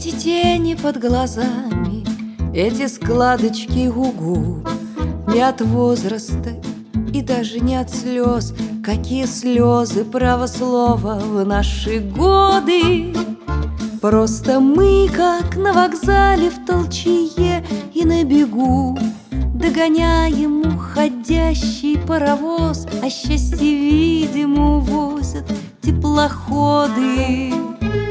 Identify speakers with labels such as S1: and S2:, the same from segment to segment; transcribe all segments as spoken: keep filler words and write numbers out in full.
S1: Эти тени под глазами, эти складочки у губ, не от возраста и даже не от слез. Какие слезы, право слово, в наши годы. Просто мы, как на вокзале в толчее и на бегу, догоняем уходящий паровоз, а счастье, видимо, увозят теплоходы.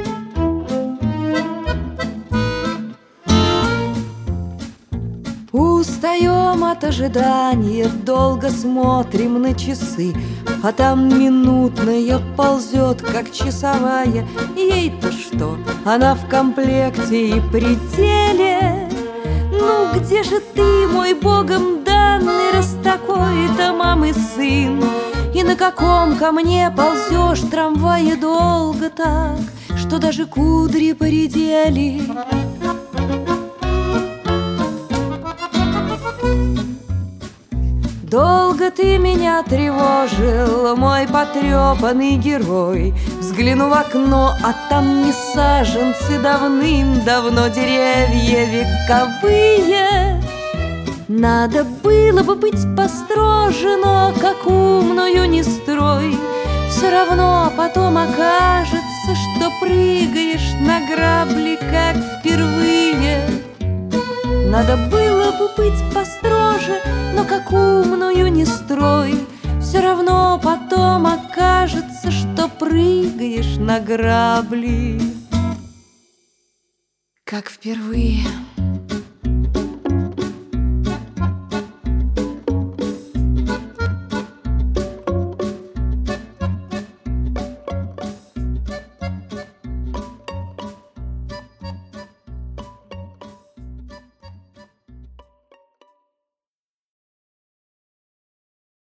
S1: Устаем от ожидания, долго смотрим на часы, а там минутная ползет, как часовая. Ей-то что, она в комплекте и пределе. Ну где же ты, мой богом данный, раз такой-то мамы сын? И на каком ко мне ползешь трамвае долго так, что даже кудри поредели? Долго ты меня тревожил, мой потрепанный герой. Взгляну в окно, а там не саженцы, давным-давно деревья вековые. Надо было бы быть построже, но как умную не строй. Все равно потом окажется, что прыгаешь на грабли, как впервые. Надо было бы быть построже, но как умную не строй. Все равно потом окажется, что прыгаешь на грабли, как впервые.